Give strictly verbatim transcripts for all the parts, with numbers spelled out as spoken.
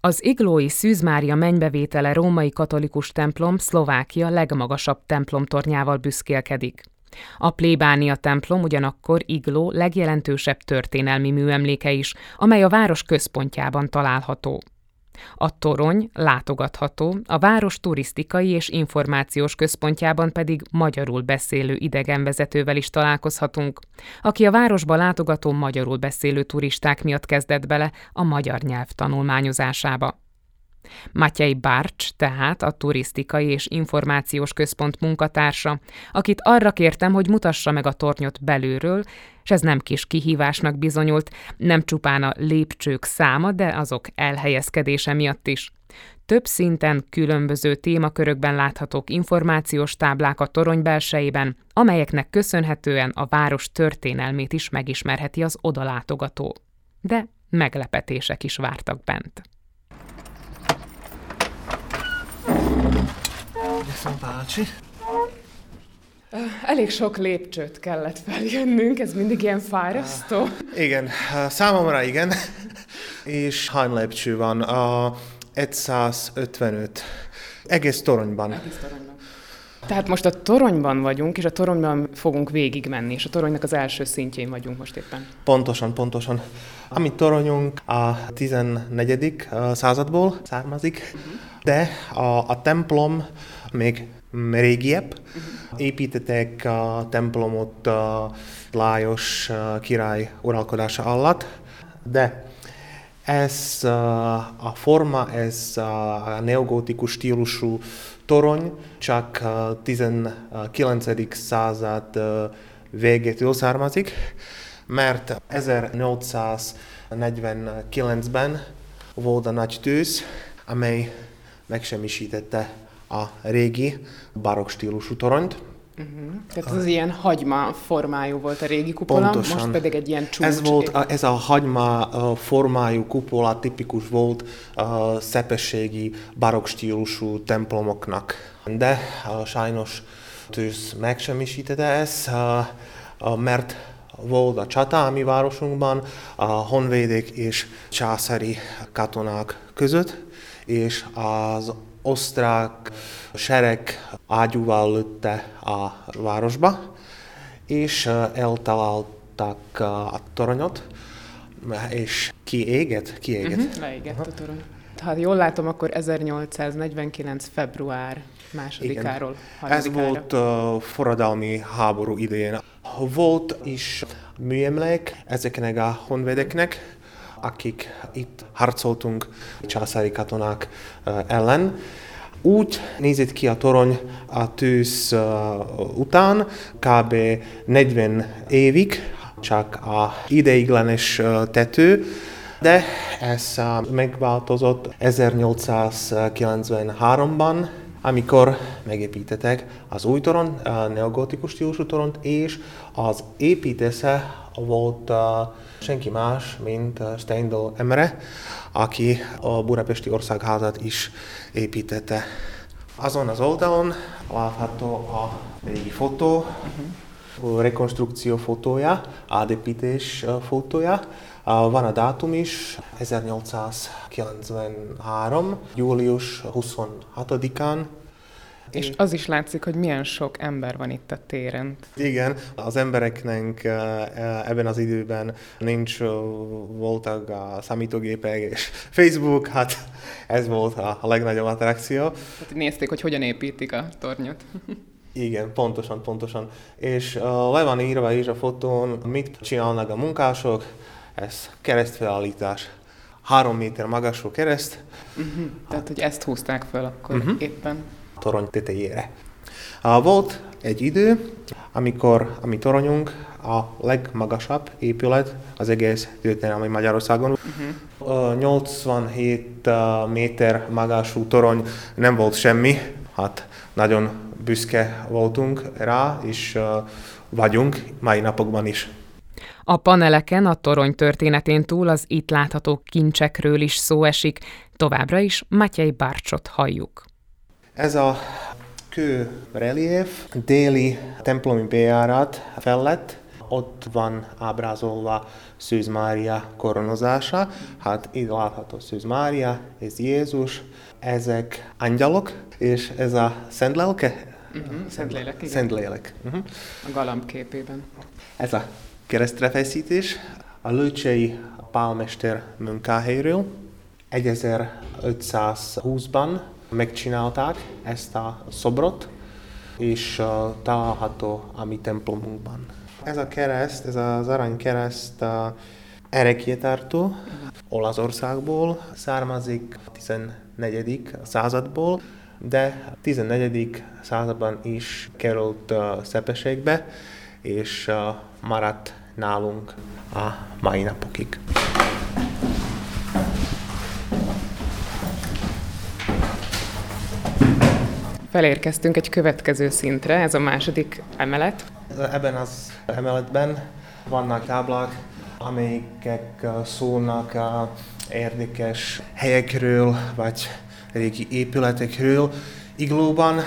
Az iglói Szűz Mária mennybevétele római katolikus templom Szlovákia legmagasabb templomtornyával büszkélkedik. A plébánia templom ugyanakkor Igló legjelentősebb történelmi műemléke is, amely a város központjában található. A torony látogatható, a város turisztikai és információs központjában pedig magyarul beszélő idegenvezetővel is találkozhatunk, aki a városba látogató magyarul beszélő turisták miatt kezdett bele a magyar nyelv tanulmányozásába. Matyej Barcs tehát a turisztikai és információs központ munkatársa, akit arra kértem, hogy mutassa meg a tornyot belülről, és ez nem kis kihívásnak bizonyult, nem csupán a lépcsők száma, de azok elhelyezkedése miatt is. Több szinten különböző témakörökben láthatók információs táblák a torony belsejében, amelyeknek köszönhetően a város történelmét is megismerheti az odalátogató. De meglepetések is vártak bent. Köszönöm, bácsi. Elég sok lépcsőt kellett feljönnünk, ez mindig ilyen fárasztó. Uh, igen, számomra igen. És hány lépcső van? Uh, százötvenöt. Egész toronyban. Egész toronyban. Tehát most a toronyban vagyunk, és a toronyban fogunk végigmenni, és a toronynak az első szintjén vagyunk most éppen. Pontosan, pontosan. A mi toronyunk a tizennegyedik századból származik, uh-huh. de a, a templom még régiebb. Uh-huh. Építették a templomot a Lajos király uralkodása alatt, de ez a forma, ez a neogótikus stílusú torony csak a tizenkilencedik század végétől származik, mert ezernyolcszáznegyvenkilencben volt a nagy tűz, amely megsemmisítette a régi barokk stílusú toronyt. Uh-huh. Tehát az ilyen hagyma formájú volt a régi kupola, Pontosan. Most pedig egy ilyen csúcs. Ez, volt, ez a hagyma formájú kupola tipikus volt a szepességi barokk stílusú templomoknak. De uh, sajnos tűz megsemmisítette ezt, uh, uh, mert volt a csata a mi városunkban a honvédek és császári katonák között, és az osztrák sereg ágyúval lőtte a városba, és eltalálták a toronyot, és kiégett, kiégett. Uh-huh, leégett uh-huh. a torony. Ha jól látom, akkor ezernyolcszáznegyvenkilenc. február másodikáról, harmadikára. Ez volt a forradalmi háború idején. Volt is műemlék ezeknek a honvédeknek, akik itt harcoltunk császári katonák ellen. Úgy nézett ki a torony a tűz után, kb. negyven évig, csak a ideiglenes tető, de ez megváltozott ezernyolcszázkilencvenháromban, amikor megépítettek az új torony, a neogótikus stílusú toront, és az építésze volt uh, senki más, mint uh, Steindl Emre, aki a Budapesti Országházat is építette. Azon az oldalon látható a régi fotó, uh-huh. a rekonstrukció fotója, átépítés fotója. Uh, van a dátum is, ezernyolcszázkilencvenhárom. július huszonhatodikán. És az is látszik, hogy milyen sok ember van itt a téren. Igen, az embereknek ebben az időben nincs voltak a számítógépek és Facebook, hát ez volt a legnagyobb attrakció. Tehát nézték, hogy hogyan építik a tornyot. Igen, pontosan, pontosan. És uh, le van írva is a fotón, mit csinálnak a munkások, ez keresztfelállítás. Három méter magasú kereszt. Uh-huh. Tehát, hogy ezt húzták fel akkor uh-huh. éppen. Torony tetejére. Uh, volt egy idő, amikor a mi toronyunk a legmagasabb épület az egész történelmi Magyarországon. Uh-huh. Uh, nyolcvanhét uh, méter magasú torony nem volt semmi, hát nagyon büszke voltunk rá, és uh, vagyunk mai napokban is. A paneleken a torony történetén túl az itt látható kincsekről is szó esik, továbbra is Matyej Barcsot halljuk. Ez a kő relief déli templomi bejárat felett ott van ábrázolva Szűz Mária koronozása. Hát itt látható Szűz Mária, ez Jézus, ezek angyalok, és ez a Szent Lelke. Uh-huh, Szentlélek, igen. Szentlélek. Uh-huh. A galamb képében. Ez a keresztrefeszítés a lőcsei pálmester munkáhelyről. ezerötszázhúszban megcsinálták ezt a szobrot, és uh, található a mi templomunkban. Ez a kereszt, ez az aranykereszt uh, ereklyétartó, Olaszországból származik a tizennegyedik századból, de a tizennegyedik században is került uh, Szepességbe, és uh, maradt nálunk a mai napokig. Felérkeztünk egy következő szintre, ez a második emelet. Ebben az emeletben vannak táblák, amelyek szólnak a érdekes helyekről, vagy régi épületekről. Iglóban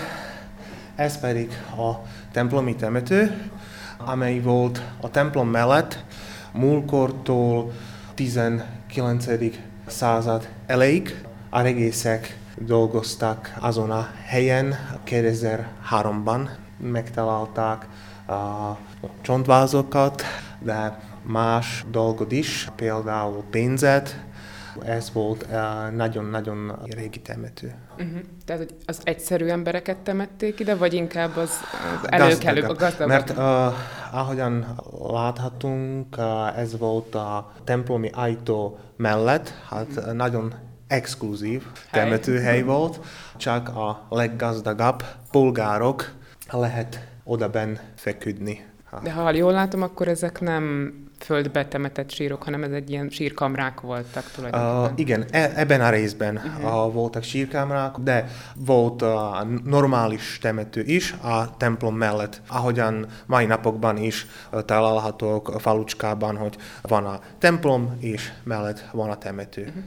ez pedig a templomi temető, amely volt a templom mellett múlkortól tizenkilencedik század elejéig. A régészek dolgoztak azon a helyen, kétezer-háromban megtalálták a csontvázokat, de más dolgot is, például pénzet. Ez volt nagyon-nagyon régi temető. Uh-huh. Tehát, hogy az egyszerű embereket temették ide, vagy inkább az, az előkelők, a gazdagabb? Mert uh, ahogyan láthatunk, uh, ez volt a templomi ajtó mellett, hát uh-huh. nagyon exkluzív temetőhely volt, csak a leggazdagabb polgárok lehet odaben feküdni. De ha jól látom, akkor ezek nem földbe temetett sírok, hanem ez egy ilyen sírkamrák voltak tulajdonképpen. Uh, igen, e- ebben a részben uh-huh. uh, voltak sírkamrák, de volt uh, normális temető is a templom mellett. Ahogyan mai napokban is uh, találhatók a falucskában, hogy van a templom, és mellett van a temető. Uh-huh.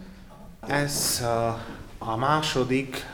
Ez uh, a második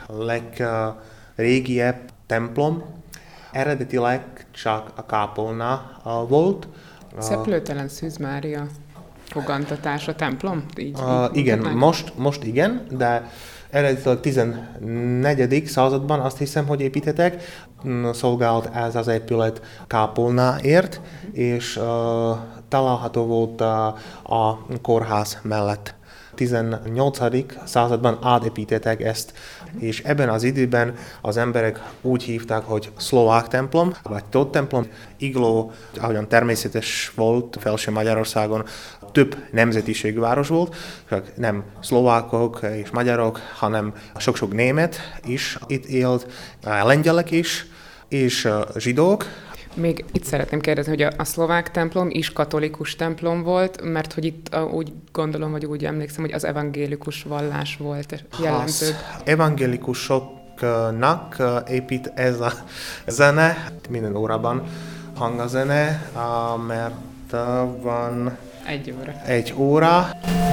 legrégiebb uh, templom. Eredetileg csak a kápolna uh, volt. Szeplőtelen Szűz Mária fogantatása templom? Így, uh, így igen, meg? most, most igen, de eredetileg tizennegyedik században azt hiszem, hogy építettek. Szolgált ez az épület kápolnáért, és uh, található volt uh, a kórház mellett. tizennyolcadik században átépítettek ezt, és ebben az időben az emberek úgy hívták, hogy szlovák templom, vagy tót templom. Igló, ahogyan természetes volt Felső Magyarországon, több nemzetiségű város volt, csak nem szlovákok és magyarok, hanem sok-sok német is itt élt, lengyelek is, és zsidók. Még itt szeretném kérdezni, hogy a, a szlovák templom is katolikus templom volt, mert hogy itt a, úgy gondolom, vagy úgy emlékszem, hogy az evangélikus vallás volt jellemző. Az evangélikusoknak épít ez a zene, minden órában hang a zene, mert van egy óra. Egy óra.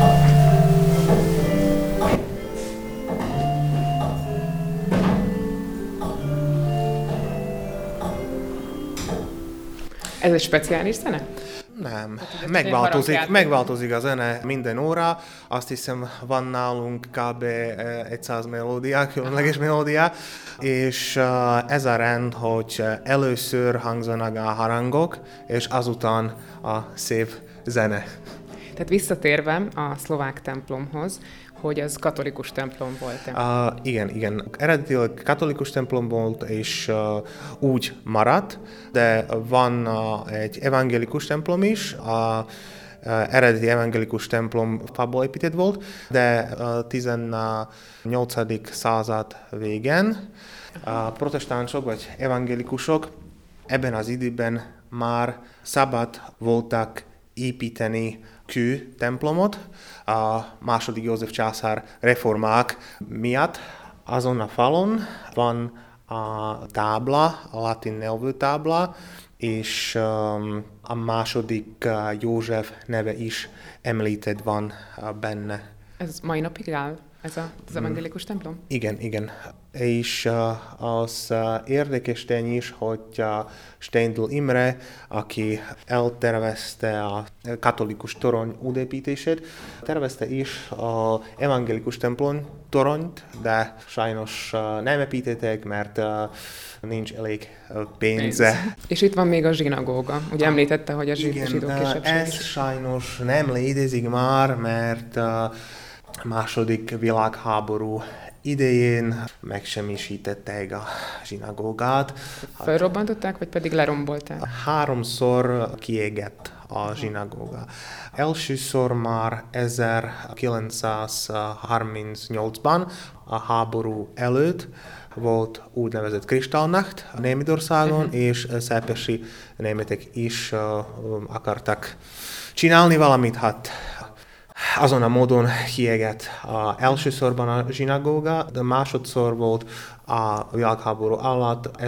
Ez egy speciális zene? Nem, megváltozik, megváltozik a zene minden óra. Azt hiszem, van nálunk kb. száz melódiák, különleges melódiák, és ez a rend, hogy először hangzanak a harangok, és azután a szép zene. Tehát visszatérve a szlovák templomhoz, hogy az katolikus templom volt. Uh, igen, igen. Eredetileg katolikus templom volt, és uh, úgy maradt, de van uh, egy evangélikus templom is. A uh, eredeti evangélikus templom fából épített volt, de a uh, tizennyolcadik század végén a uh, protestánsok vagy evangélikusok ebben az időben már szabad voltak építeni kő templomot. A második József császár reformák miatt azon a falon van a tábla, a latin nyelvű tábla, és um, a második uh, József neve is említett van uh, benne. Ez mai napig áll ez a, az evangélikus templom? Igen, igen. És az érdekes tény is, hogy Steindl Imre, aki eltervezte a katolikus torony útépítését, tervezte is az evangélikus templom toronyt, de sajnos nem építették, mert nincs elég pénze. Pénz. És itt van még a zsinagóga. Ugye említette, hogy a zsidó kisebbség ez is. sajnos nem létezik már, mert a második világháború idején megsemmisítették a zsinagógát. Felrobbantották, vagy pedig lerombolták? Háromszor kiégett a zsinagóga. Elsőszor már ezerkilencszázharmincnyolcban, a háború előtt, volt úgynevezett Kristallnacht Németországon, uh-huh. és szepesi németek is uh, akartak csinálni valamit, hát azon a módon kiégett a elsősorban a zsinagóga, de másodszor volt a világháború alatt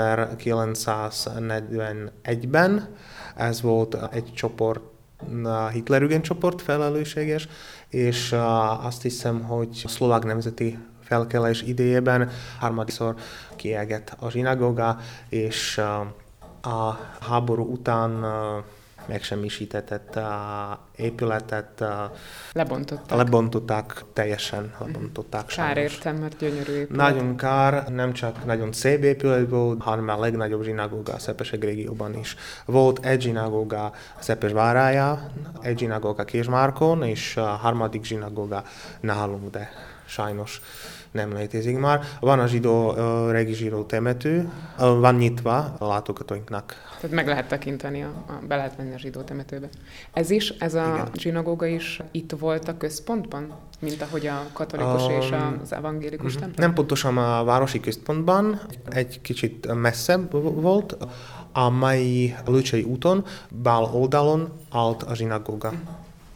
ezerkilencszáznegyvenegyben. Ez volt egy csoport, a Hitlerjugend csoport felelősséges, és uh, azt hiszem, hogy a szlovák nemzeti felkelés idejében harmadszor kiégett a zsinagóga, és uh, a háború után uh, megsemmisítetett a épületet. Lebontották. Lebontották, teljesen lebontották. Kár értem, mert gyönyörű épület. Nagyon kár, nem csak nagyon szép épület volt, hanem a legnagyobb zsinagóga a Szepesek régióban is. Volt egy zsinagóga Szepes váráján, egy zsinagóga Kézsmárkon, és a harmadik zsinagóga nálunk, de sajnos nem létezik már. Van a zsidó, uh, régi zsidó temető, uh, van nyitva a látogatóinknak. Tehát meg lehet tekinteni, a, a, be lehet menni a zsidó temetőbe. Ez is, ez a Igen. zsinagóga is itt volt a központban, mint ahogy a katolikus um, és az evangélikus uh-huh. templom? Nem pontosan a városi központban, egy kicsit messzebb volt. A mai Lőcsei úton, bal oldalon állt a zsinagóga. Uh-huh.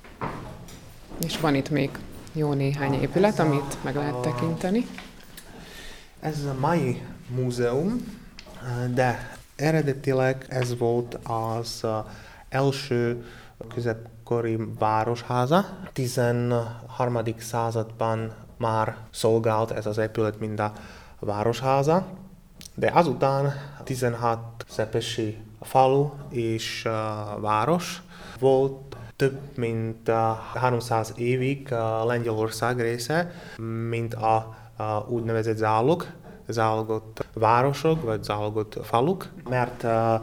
És van itt még jó néhány épület, amit meg lehet tekinteni. Ez a mai múzeum, de eredetileg ez volt az első középkori városháza. tizenharmadik században már szolgált ez az épület, mint a városháza, de azután tizenhat szepesi falu és város volt. Több mint uh, háromszáz évig uh, Lengyelország része, mint a, a úgynevezett zálog, zálogott városok, vagy zálogott faluk, mert uh,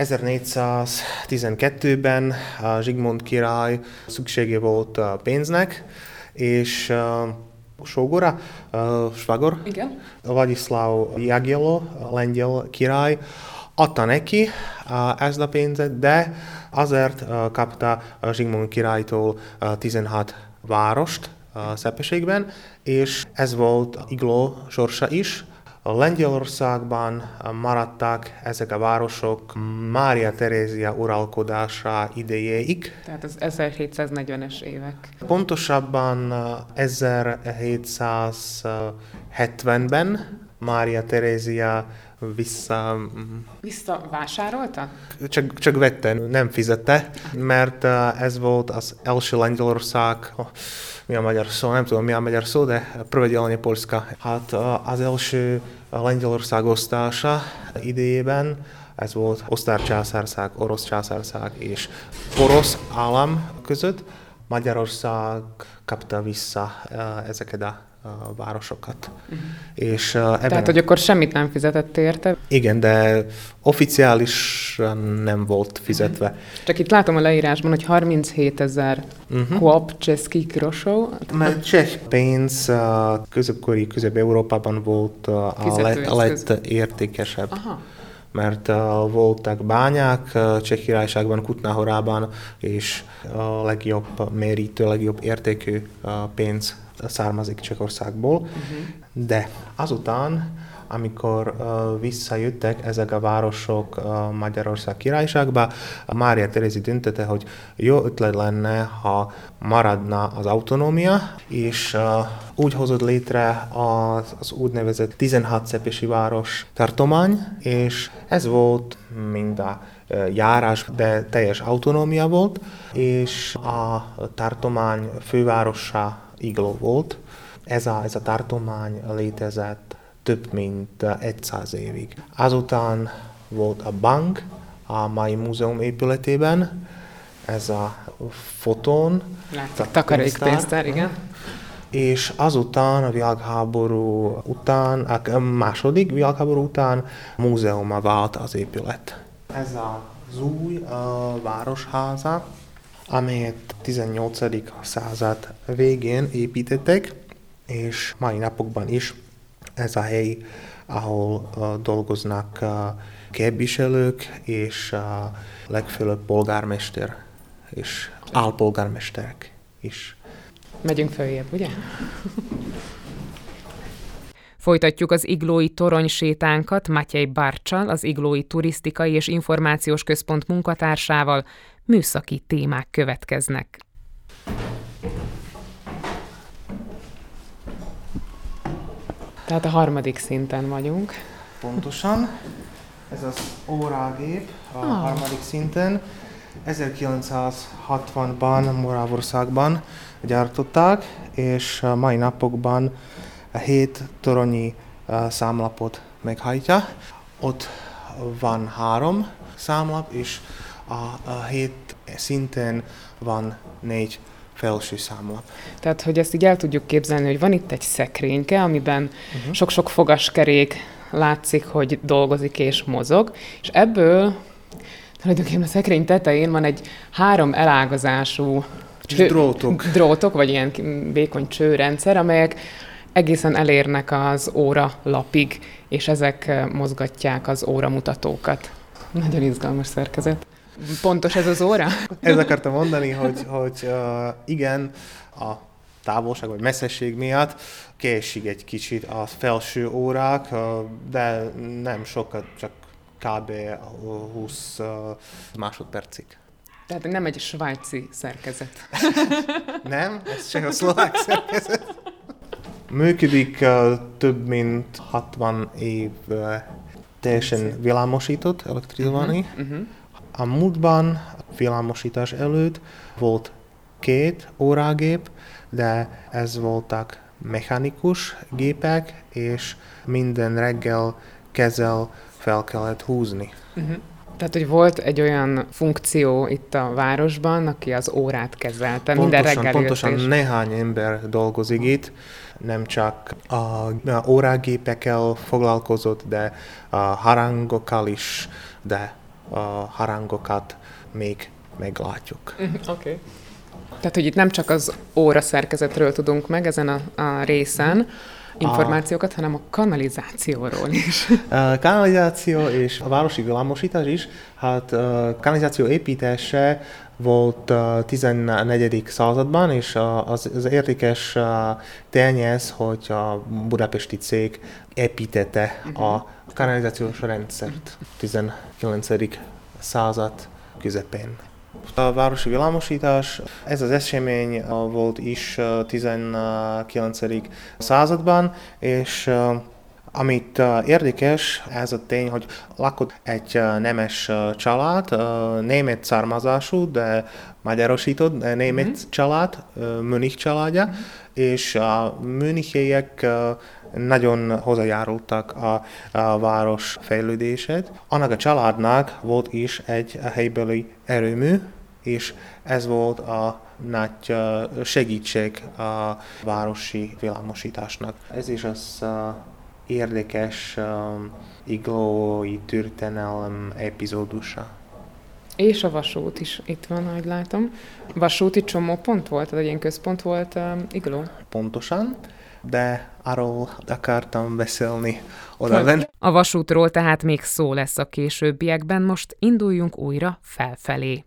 ezernégyszáztizenkettőben uh, Zsigmond király szüksége volt uh, pénznek, és uh, sógora, uh, svagor, Igen. Vladislav Jagiello, lengyel király, adta neki uh, ezt a pénzet, de azért uh, kapta uh, Zsigmond királytól uh, tizenhat várost uh, Szepeségben, és ez volt Igló sorsa is. A Lengyelországban uh, maradtak ezek a városok Mária Terézia uralkodása idejéig. Tehát az ezerhétszáznegyvenes évek. Pontosabban uh, ezerhétszázhetvenben Mária Terézia vissza... Visszavásárolta? Csak, csak vette, nem fizette, mert uh, ez volt az első Lengyelország, oh, mi a magyar szó, nem tudom mi a magyar szó, de Prövedelnie Polska. Hát uh, az első Lengyelország osztása idejében, ez volt osztrák császárság, orosz császárság és orosz állam között. Magyarország kapta vissza uh, ezeket a a városokat. Uh-huh. És, uh, ebben Tehát, hogy akkor semmit nem fizetett érte? Igen, de oficiálisan nem volt fizetve. Uh-huh. Csak itt látom a leírásban, hogy harminchétezer uh-huh. kop cseszki groszó. Mert cseh pénz uh, középkori Közép-Európában volt uh, a, le, a legértékesebb. Aha. Mert uh, voltak bányák uh, Cseh Királyságban, Kutná-Horában, és a legjobb mérítő, legjobb értékű uh, pénz származik Csehországból. Uh-huh. De azután, amikor uh, visszajöttek ezek a városok uh, Magyarország Királyságba, Mária Terézi döntötte, hogy jó ötlet lenne, ha maradna az autonómia, és uh, úgy hozott létre az, az úgynevezett tizenhat szepesi város tartomány, és ez volt mind a uh, járás, de teljes autonómia volt, és a tartomány fővárosa Igló volt. Ez a, ez a tartomány létezett több mint száz évig. Azután volt a bank a mai múzeum épületében, ez a fotón. Látszik, takarékpénztár, igen. És azután a világháború után, a második világháború után múzeuma vált az épület. Ez az új uh, városháza, amelyet tizennyolcadik század végén építettek, és mai napokban is ez a hely, ahol uh, dolgoznak uh, képviselők és uh, legfőbb polgármester és álpolgármesterek is. Megyünk följebb, ugye? Folytatjuk az iglói torony sétánkat Matyej Barccsal, az Iglói Turisztikai és Információs Központ munkatársával. Műszaki témák következnek. Tehát a harmadik szinten vagyunk. Pontosan. Ez az órágép a oh. harmadik szinten. ezerkilencszázhatvanban Morávországban gyártották, és a mai napokban a hét toronyi számlapot meghajtja. Ott van három számlap, és a, a hét szinten van négy felső számlap. Tehát, hogy ezt így el tudjuk képzelni, hogy van itt egy szekrényke, amiben uh-huh. sok-sok fogaskerék látszik, hogy dolgozik és mozog, és ebből tulajdonképpen a szekrény tetején van egy három elágazású cső, drótok. drótok, vagy ilyen vékony csőrendszer, amelyek egészen elérnek az óra lapig, és ezek mozgatják az óramutatókat. Nagyon izgalmas szerkezet. Pontos ez az óra? Ezt akartam mondani, hogy, hogy uh, igen, a távolság vagy messzesség miatt késik egy kicsit a felső órák, uh, de nem sokat, csak kb. húsz uh, másodpercig. Tehát nem egy svájci szerkezet. Nem, ez csak a szlovák szerkezet. Működik uh, több mint hatvan év uh, teljesen villámosított, elektrizálni. Uh-huh, uh-huh. A múltban, a villámosítás előtt volt két órágép, de ez voltak mechanikus gépek, és minden reggel kezel fel kellett húzni. Uh-huh. Tehát, hogy volt egy olyan funkció itt a városban, aki az órát kezelte, pontosan, minden reggel Pontosan és... néhány ember dolgozik itt, nem csak a, a óragépekkel foglalkozott, de a harangokkal is, de a harangokat még meglátjuk. Uh-huh. Oké. Okay. Tehát, hogy itt nem csak az óra szerkezetről tudunk meg ezen a, a részen információkat, a... hanem a kanalizációról is. A kanalizáció és a városi villámosítás is. Hát a kanalizáció építése volt a tizennegyedik században, és az, az érdekes tényez, hogy a budapesti cég építette uh-huh. a kanalizációs rendszert tizenkilencedik század közepén. A városi villámosítás, ez az esemény volt is tizenkilencedik században, és amit érdekes, ez a tény, hogy lakott egy nemes család, német származású, de magyarosított német mm-hmm. család, Münich családja, mm-hmm. és a münchiek nagyon hozzájárultak a, a város fejlődését. Annak a családnak volt is egy helybeli erőmű, és ez volt a nagy segítség a városi villámosításnak. Ez is az érdekes um, iglói történelem epizódusa. És a vasút is itt van, ahogy látom. Vasúti csomópont volt, tehát egy ilyen központ volt um, igló? Pontosan, de arról akartam beszélni oda. A vasútról tehát még szó lesz a későbbiekben, most induljunk újra felfelé.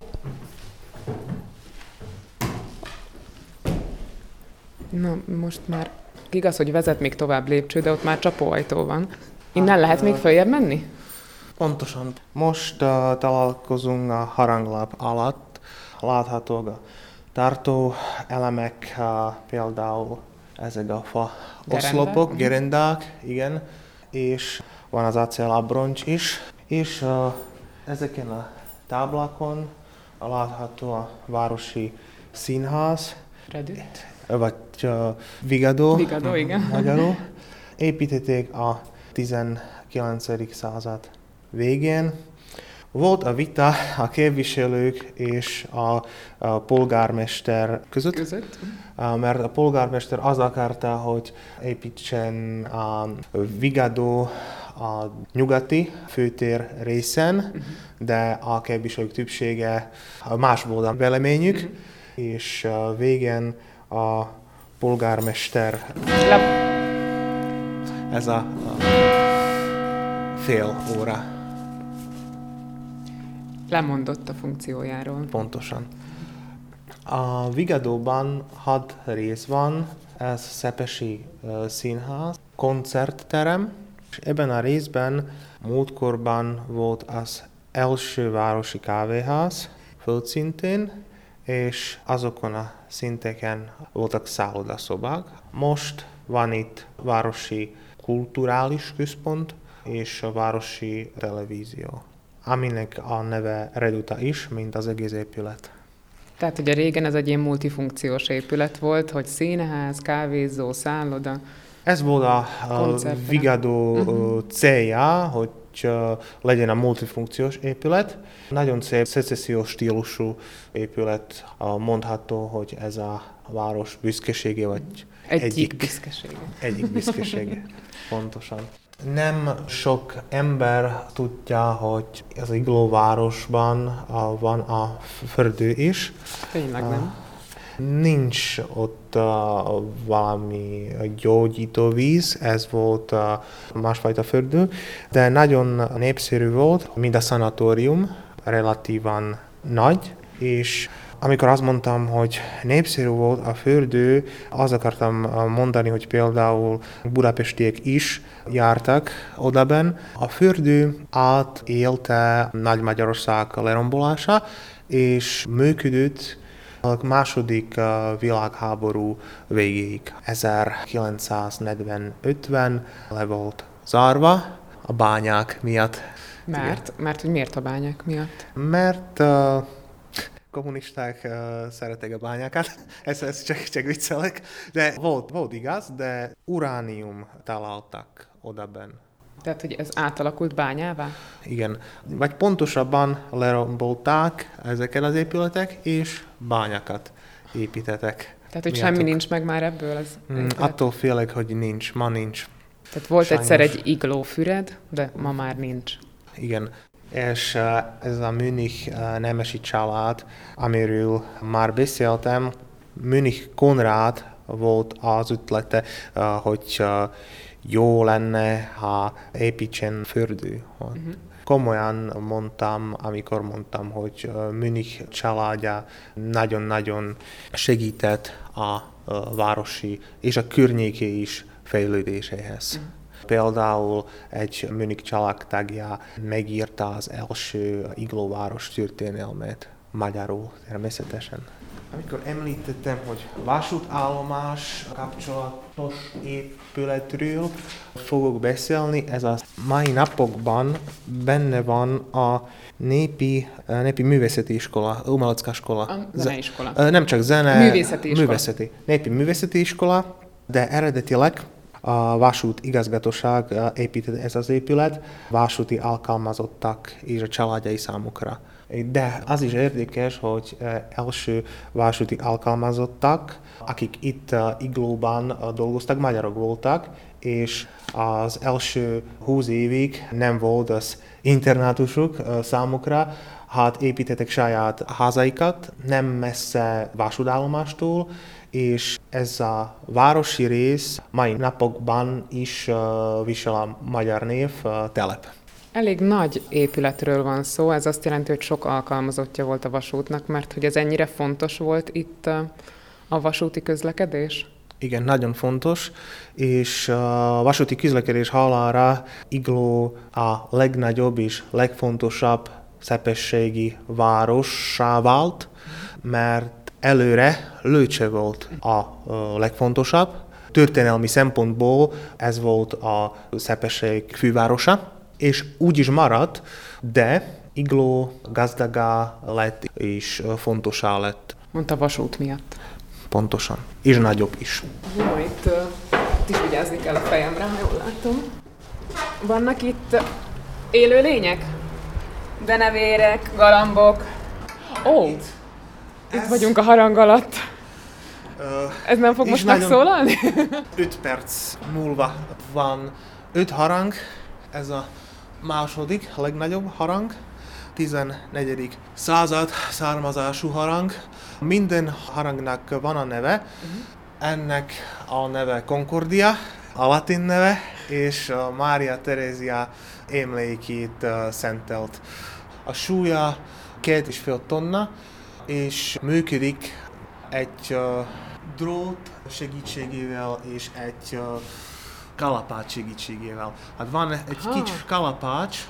Na, most már igaz, hogy vezet még tovább lépcső, de ott már csapóajtó van. Innen hát, lehet még följebb menni? Pontosan. Most uh, találkozunk a haranglap alatt. Láthatók a tartó elemek, uh, például ezek a fa oszlopok, uh-huh. gerendák, igen, és van az acélabroncs is, és uh, ezeken a táblákon látható a városi színház. Redütt. vagy uh, Vigadó, Vigadó, igen. magyarul. Építették a tizenkilencedik század végén. Volt a vita a képviselők és a, a polgármester között, között, mert a polgármester az akarta, hogy építsen a Vigadó a nyugati főtér részen, uh-huh. de a képviselők többsége más volt a véleményük, uh-huh. és végén a polgármester Le- ez a, a fél óra lemondott a funkciójáról. Pontosan. A Vigadóban hat rész van, ez Szepesi uh, színház, koncertterem, és ebben a részben múltkorban volt az első városi kávéház földszintén, és azokon a szinteken voltak szállodaszobák. Most van itt városi kulturális központ és a városi televízió, aminek a neve Reduta is, mint az egész épület. Tehát ugye régen ez egy ilyen multifunkciós épület volt, hogy színház, kávézó, szálloda. Ez volt a, a Vigadó uh-huh. célja, hogy uh, legyen a multifunkciós épület. Nagyon szép szecessziós stílusú épület, uh, mondható, hogy ez a város büszkesége, vagy egyik, egyik büszkesége. Egyik büszkesége, pontosan. Nem sok ember tudja, hogy az iglóvárosban van a fürdő is. Tényleg nem. Nincs ott uh, valami gyógyító víz, ez volt uh, másfajta fürdő, de nagyon népszerű volt, mint a szanatórium, relatívan nagy, és amikor azt mondtam, hogy népszerű volt a fürdő, azt akartam mondani, hogy például budapestiek is jártak odaben. A fürdő átélte Nagy-Magyarország lerombolása, és működött a második világháború végéig. ezerkilencszáznegyven-ötven le volt zárva a bányák miatt. Mert? Mert hogy miért a bányák miatt? Mert uh, kommunisták uh, szeretek a bányákat, ez, ez csak, csak viccelek, de volt, volt igaz, de uránium találtak odaben. Tehát, hogy ez átalakult bányává? Igen, vagy pontosabban lerombolták ezeket az épületek, és bányákat építettek. Tehát, hogy miattuk. Semmi nincs meg már ebből? Ez mm, attól félek, hogy nincs, ma nincs. Tehát volt Sajnos. egyszer egy iglófüred, de ma már nincs. Igen, és uh, ez a Münich uh, nemesi család, amiről már beszéltem, Münich Konrád volt az ötlete, uh, hogy uh, jó lenne, ha építsen fürdő. Uh-huh. Komolyan mondtam, amikor mondtam, hogy uh, Münich családja nagyon-nagyon segített a uh, városi és a környéké is fejlődéséhez. Uh-huh. Például egy Münich család tagja megírta az első iglóváros történelmét magyarul természetesen. Amikor említettem, hogy vasútállomás kapcsolatos épületről fogok beszélni, ez a mai napokban benne van a népi, népi művészeti iskola, Umalacka iskola. A zeneiskola. Nem csak zene, művészeti iskola. Művészeti. Népi művészeti iskola, de eredetileg a vasút igazgatóság épített ez az épület, vasúti alkalmazottak és a családjai számukra. De az is érdekes, hogy első vasúti alkalmazottak, akik itt iglóban dolgoztak, magyarok voltak, és az első húsz évig nem volt az internátusuk számukra, hát építettek saját házaikat, nem messze vasútállomástól, és ez a városi rész mai napokban is uh, visel a magyar név uh, telep. Elég nagy épületről van szó, ez azt jelenti, hogy sok alkalmazottja volt a vasútnak, mert hogy ez ennyire fontos volt itt uh, a vasúti közlekedés? Igen, nagyon fontos, és a vasúti közlekedés halálára Igló a legnagyobb és legfontosabb szepességi várossá vált, mert előre Lőcse volt a legfontosabb. Történelmi szempontból ez volt a szepesség fővárosa, és úgy is maradt, de Igló gazdagá lett és fontosá lett. Mondta vasút miatt. pontosan. És nagyobb is. Jó, itt, uh, itt is vigyázni kell a fejemre, ha jól látom. Vannak itt élő lények? Denevérek, galambok. Ó, itt, itt vagyunk a harang alatt. Uh, Ez nem fog most megszólalni? öt perc múlva van öt harang. Ez a második, a legnagyobb harang. tizennegyedik század származású harang. Minden harangnak van a neve. Uh-huh. Ennek a neve Concordia, a latin neve, és a Mária Terézia emlékét uh, szentelt. A súlya két és fél tonna, és működik egy uh, drót segítségével és egy uh, kalapács segítségével. Hát van egy ha. kicsi kalapács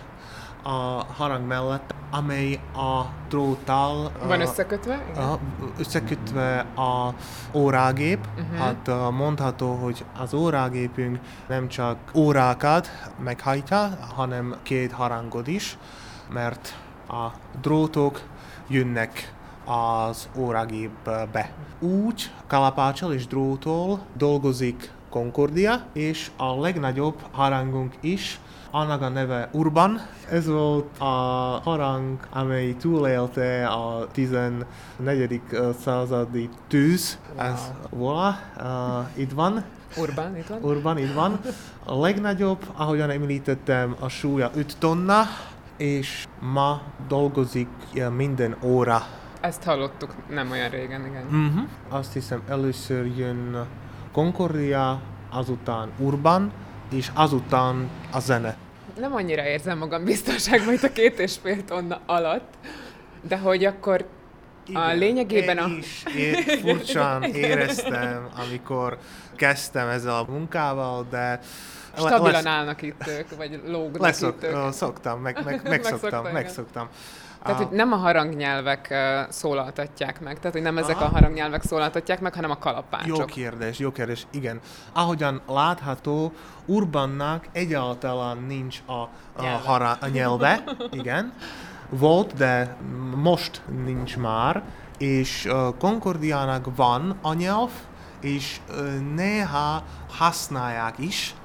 a harang mellett, amely a dróttal van összekötve? Uh, összekötve a órágép. Uh-huh. Hát uh, mondható, hogy az órágépünk nem csak órákat meghajtja, hanem két harangot is, mert a drótok jönnek az órágépbe. Úgy kalapáccsal és dróttól dolgozik Concordia, és a legnagyobb harangunk is, annak a neve Urban. Ez volt a harang, amely túlélte a tizennegyedik századi tűz. Wow. Ez voilà, uh, itt van. Urban, itt van. Urban, itt van. A legnagyobb, ahogyan említettem, a súlya öt tonna, és ma dolgozik minden óra. Ezt hallottuk nem olyan régen, igen. Uh-huh. Azt hiszem, először jön Concordia, azután Urban, és azután a zene. Nem annyira érzem magam biztonságban itt a két és fél tonna alatt, de hogy akkor igen, a lényegében én a... is én furcsán éreztem, amikor kezdtem ezzel a munkával, de... Stabilan lesz... állnak itt ők, vagy lógnak Leszok, itt ők. Szoktam, meg, meg, megszoktam, megszoktam. Tehát, hogy nem a harangnyelvek uh, szólaltatják meg, tehát, hogy nem ezek Aha. a harangnyelvek szólaltatják meg, hanem a kalapácsok. Jó kérdés, jó kérdés, igen. Ahogyan látható, Urbannak egyáltalán nincs a, a, hara, a nyelve, igen. Volt, de most nincs már, és uh, Concordiának van a nyelv, és uh, néha használják is,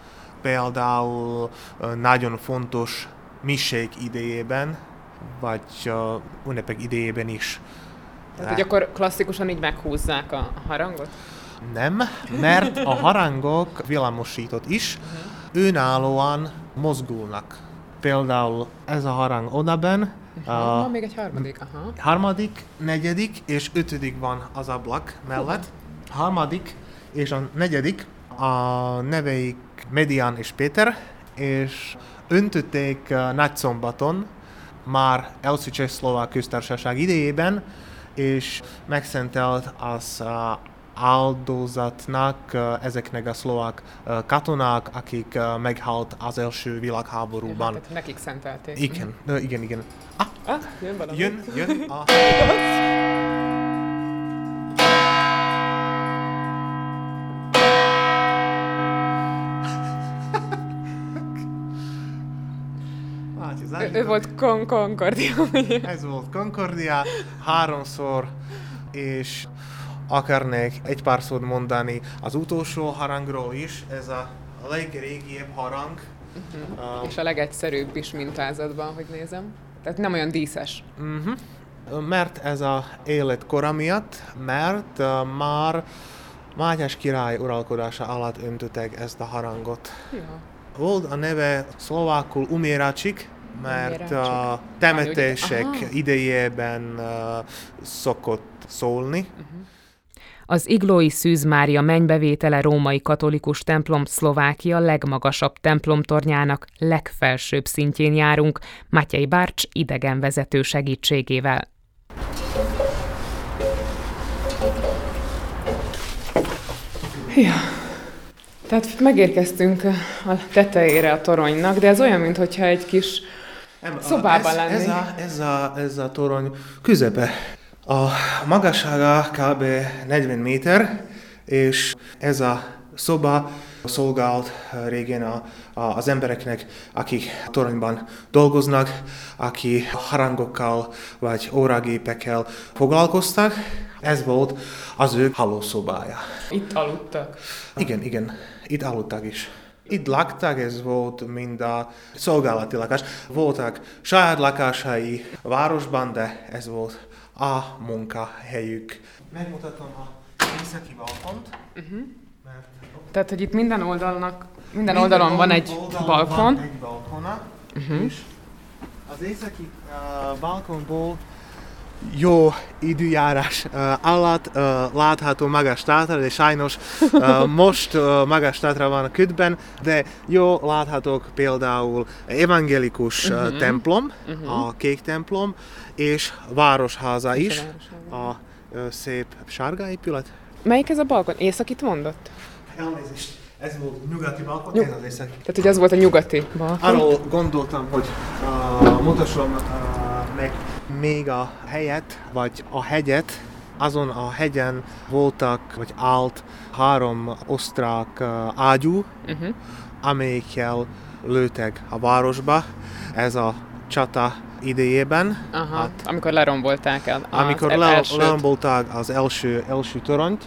például uh, nagyon fontos misék idejében, vagy uh, ünnepek idejében is. Tehát, hogy akkor klasszikusan így meghúzzák a harangot? Nem, mert a harangok villamosított is, uh-huh. önállóan mozgulnak. Például ez a harang odaben. Uh-huh. Uh, van még egy harmadik, aha. Harmadik, negyedik és ötödik van az ablak mellett. Uh-huh. Harmadik és a negyedik, a neveik Medián és Péter, és öntötték uh, Nagyszombaton, már első Csehszlovák köztársaság idejében, és megszentelt az uh, áldozatnak uh, ezeknek a szlovák uh, katonák, akik uh, meghalt az első világháborúban. Ja, hát nekik szentelték. Igen, uh, igen, igen. Ah, ah jön valami. Jön, jön. Ah. Ő, ő volt Con- Concordia. Ez volt Concordia, háromszor, és akarnék egy pár szót mondani az utolsó harangról is, ez a legrégiebb harang. Uh-huh. Uh, és a legegyszerűbb is mintázatban, hogy nézem. Tehát nem olyan díszes. Uh-huh. Mert ez a életkora miatt, mert uh, már Mátyás király uralkodása alatt öntöttek ezt a harangot. Ja. Volt a neve szlovákul Umieracsik, mert a temetések idejében uh, szokott szólni. Uh-huh. Az Iglói Szűz Mária mennybevétele római katolikus templom Szlovákia legmagasabb templomtornyának legfelsőbb szintjén járunk, Mátyai bács idegenvezető segítségével. Ja. Tehát megérkeztünk a tetejére a toronynak, de ez olyan, mintha egy kis Nem, szobában lennénk. Ez a, ez, a, ez a torony közepe. A magassága kb. negyven méter, és ez a szoba szolgált régen a, a, az embereknek, akik a toronyban dolgoznak, aki harangokkal vagy óragépekkel foglalkoztak. Ez volt az ő hálószobája. Itt aludtak? Igen, igen, itt aludtak is. Itt laktak, ez volt mind a szolgálati lakás. Voltak saját lakásai a városban, de ez volt a munkahelyük. Megmutatom a északi balkont. Uh-huh. Mert... Tehát, hogy itt minden oldalnak, minden, minden oldalon van egy oldalon balkon. Van egy balkona, uh-huh. És az északi uh, balkonból jó időjárás uh, alatt uh, látható Magas Tátra, de sajnos uh, most uh, Magas Tátra van a ködben, de jó láthatók például evangélikus uh, uh-huh. templom, uh-huh. a kék templom, és városháza és is, a, a, a szép sárga épület. Melyik ez a balkon? Északit mondott? Elnézést, ez volt nyugati balkon, Nyug- ez az északi. Tehát, hogy az volt a nyugati balkon? Arról gondoltam, hogy uh, mutassam uh, meg még a helyet, vagy a hegyet. Azon a hegyen voltak, vagy állt három osztrák uh, ágyú, uh-huh. amelyikkel lőttek a városba. Ez a csata idejében. Aha, hát, amikor lerombolták el az Amikor el- le- elsőt. lerombolták az első, első toront,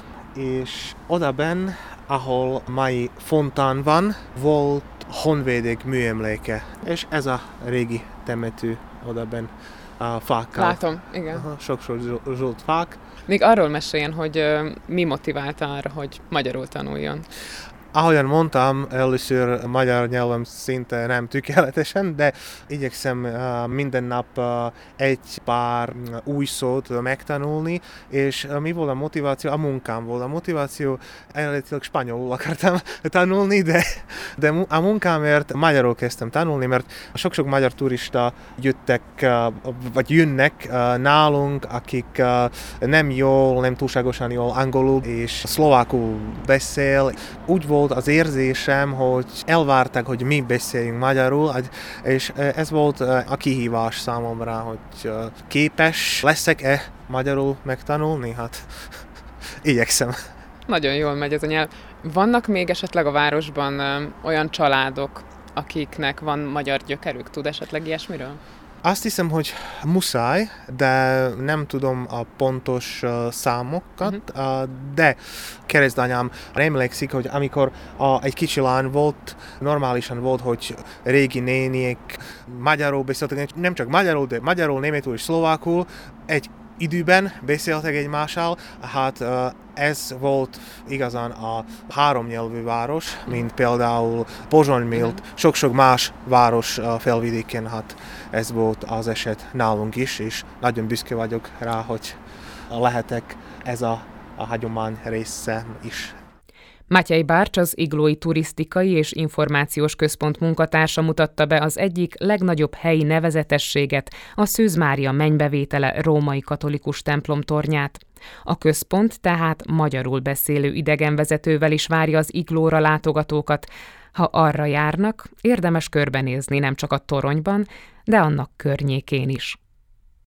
és odabenn, ahol mai fontán van, volt honvédek műemléke. És ez a régi temető odabenn a fákkal. Látom, igen. Aha, sok-sok zsolt fák. Még arról meséljen, hogy uh, mi motiválta arra, hogy magyarul tanuljon. Ahogyan mondtam, először magyar nyelvem szinte nem tökéletesen, de igyekszem uh, minden nap uh, egy pár új szót megtanulni, és uh, mi volt a motiváció? A munkám volt a motiváció. Eredetileg spanyolul akartam tanulni, de, de a munkámért magyarul kezdtem tanulni, mert sok-sok magyar turista jöttek, uh, vagy jönnek uh, nálunk, akik uh, nem jól, nem túlságosan jól angolul és szlovákul beszél. Úgy volt az érzésem, hogy elvárták, hogy mi beszéljünk magyarul, és ez volt a kihívás számomra, hogy képes leszek-e magyarul megtanulni? Hát igyekszem. Nagyon jól megy ez a nyelv. Vannak még esetleg a városban ö, olyan családok, akiknek van magyar gyökerük? Tud esetleg ilyesmiről? Azt hiszem, hogy muszáj, de nem tudom a pontos uh, számokat, uh-huh. uh, de keresztanyám emlékszik, hogy amikor a, egy kicsi lány volt, normálisan volt, hogy régi néniek magyarul beszéltek, nem csak magyarul, de magyarul, németül és szlovákul, egy időben beszéltek egymással, hát ez volt igazán a háromnyelvű város, mint például Pozsony, mint sok-sok más város felvidéken, hát ez volt az eset nálunk is, és nagyon büszke vagyok rá, hogy lehetek ez a, a hagyomány része is. Mátyai Bárcs, az Iglói Turisztikai és Információs Központ munkatársa mutatta be az egyik legnagyobb helyi nevezetességet, a Szűz Mária mennybevétele római katolikus templom tornyát. A központ tehát magyarul beszélő idegenvezetővel is várja az Iglóra látogatókat. Ha arra járnak, érdemes körbenézni nem csak a toronyban, de annak környékén is.